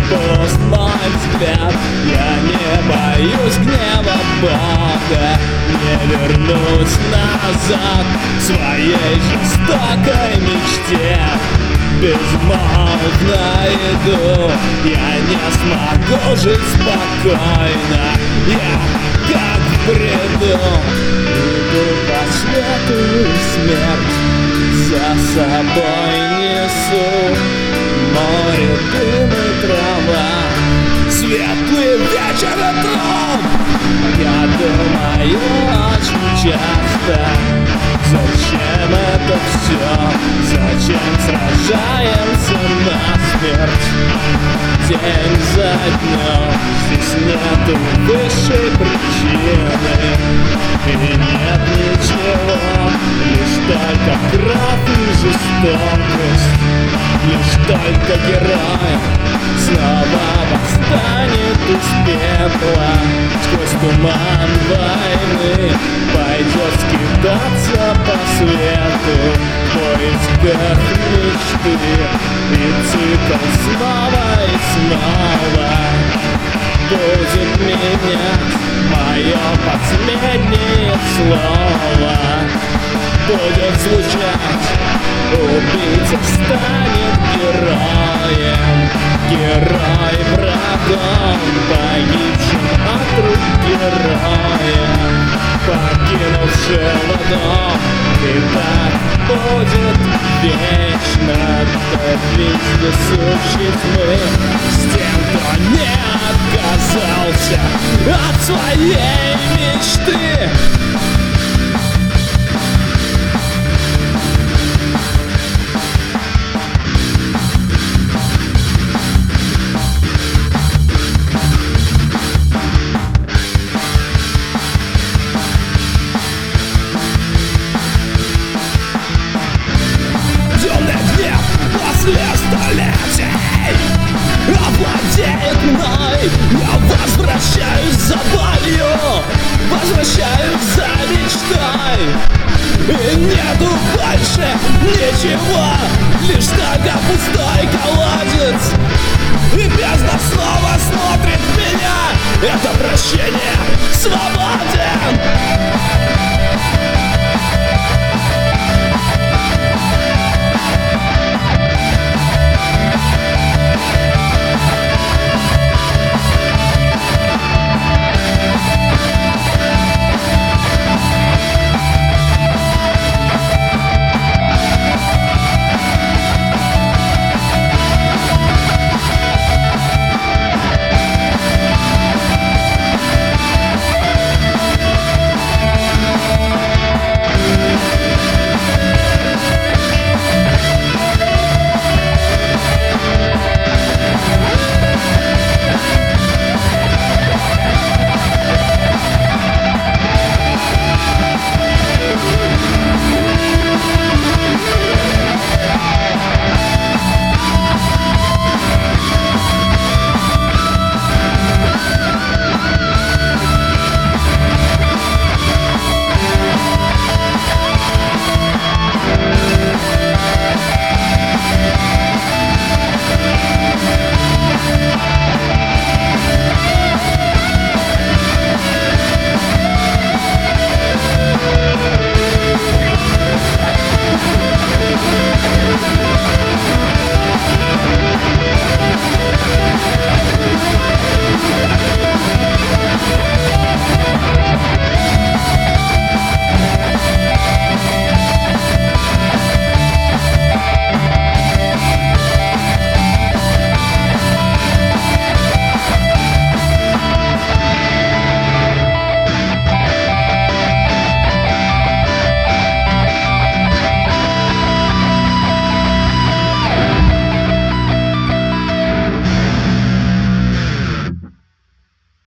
пуст мой взгляд. Я не боюсь гнева Бога, не вернусь назад к своей жестокой мечте. Безмолвно иду, я не смогу жить спокойно. Я как в бреду иду по свету, и смерть за собой несу. Море, дым и трава, светлый вечер и труп. Я думаю очень часто, зачем это все? Зачем сражаемся насмерть? День за днем, здесь нету высшей причины. И нет ничего, лишь только кровь и жестокость. Лишь только герой снова восстанет из пепла. Сквозь туман войны пойдет скитаться по свету в поисках мечты. И цикл снова и снова будет менять мое последнее слово. Будет звучать: убийца станет героем, герой врагом, погибшим от рук героя, покинувшего дом. И так будет вечно до вездесущей тьмы с тем, кто не отказался от своей мечты. После столетий овладеет мной. Я возвращаюсь за болью, возвращаюсь за мечтой. И нету больше ничего, лишь только пустой колодец. И бездна снова смотрит в меня. Это прощение